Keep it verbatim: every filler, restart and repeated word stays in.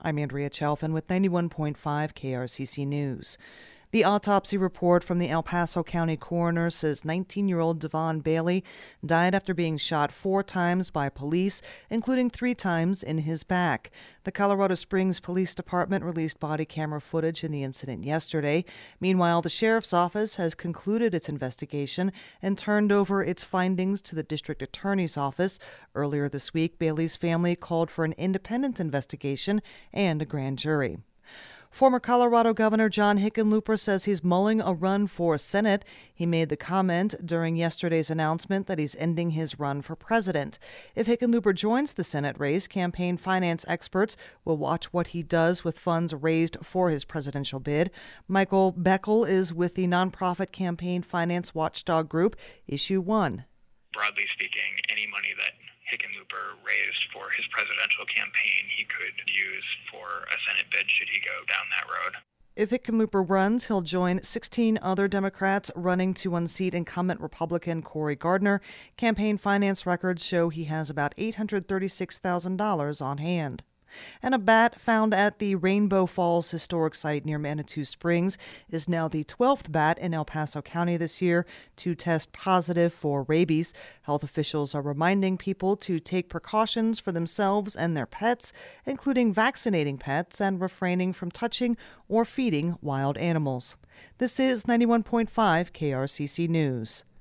I'm Andrea Chalfin with ninety-one point five K R C C News. The autopsy report from the El Paso County coroner says nineteen-year-old Devon Bailey died after being shot four times by police, including three times in his back. The Colorado Springs Police Department released body camera footage in the incident yesterday. Meanwhile, the sheriff's office has concluded its investigation and turned over its findings to the district attorney's office. Earlier this week, Bailey's family called for an independent investigation and a grand jury. Former Colorado Governor John Hickenlooper says he's mulling a run for Senate. He made the comment during yesterday's announcement that he's ending his run for president. If Hickenlooper joins the Senate race, campaign finance experts will watch what he does with funds raised for his presidential bid. Michael Beckel is with the nonprofit campaign finance watchdog group Issue One. Broadly speaking, any money that Hickenlooper raised for his presidential campaign, he could use for a Senate bid should he go down that road. If Hickenlooper runs, he'll join sixteen other Democrats running to unseat incumbent Republican Cory Gardner. Campaign finance records show he has about eight hundred thirty-six thousand dollars on hand. And a bat found at the Rainbow Falls historic site near Manitou Springs is now the twelfth bat in El Paso County this year to test positive for rabies. Health officials are reminding people to take precautions for themselves and their pets, including vaccinating pets and refraining from touching or feeding wild animals. This is ninety-one point five K R C C News.